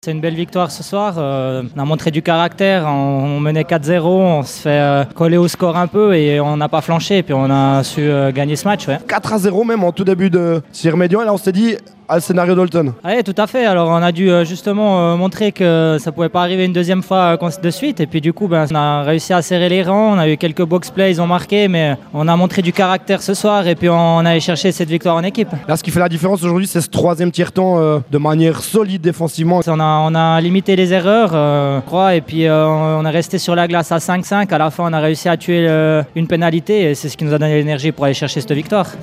C'est une belle victoire ce soir, on a montré du caractère, on menait 4-0, on se fait coller au score un peu et on n'a pas flanché et puis on a su gagner ce match. Ouais. 4-0 même en tout début de tir médian et là on s'est dit le scénario Dalton. Oui, tout à fait, alors on a dû justement montrer que ça ne pouvait pas arriver une deuxième fois de suite et puis du coup on a réussi à serrer les rangs, on a eu quelques box-plays, ils ont marqué mais on a montré du caractère ce soir et puis on allait chercher cette victoire en équipe. Là ce qui fait la différence aujourd'hui c'est ce troisième tiers-temps de manière solide défensivement. On a limité les erreurs, je crois, et puis on est resté sur la glace à 5-5. À la fin, on a réussi à tuer une pénalité et c'est ce qui nous a donné l'énergie pour aller chercher cette victoire.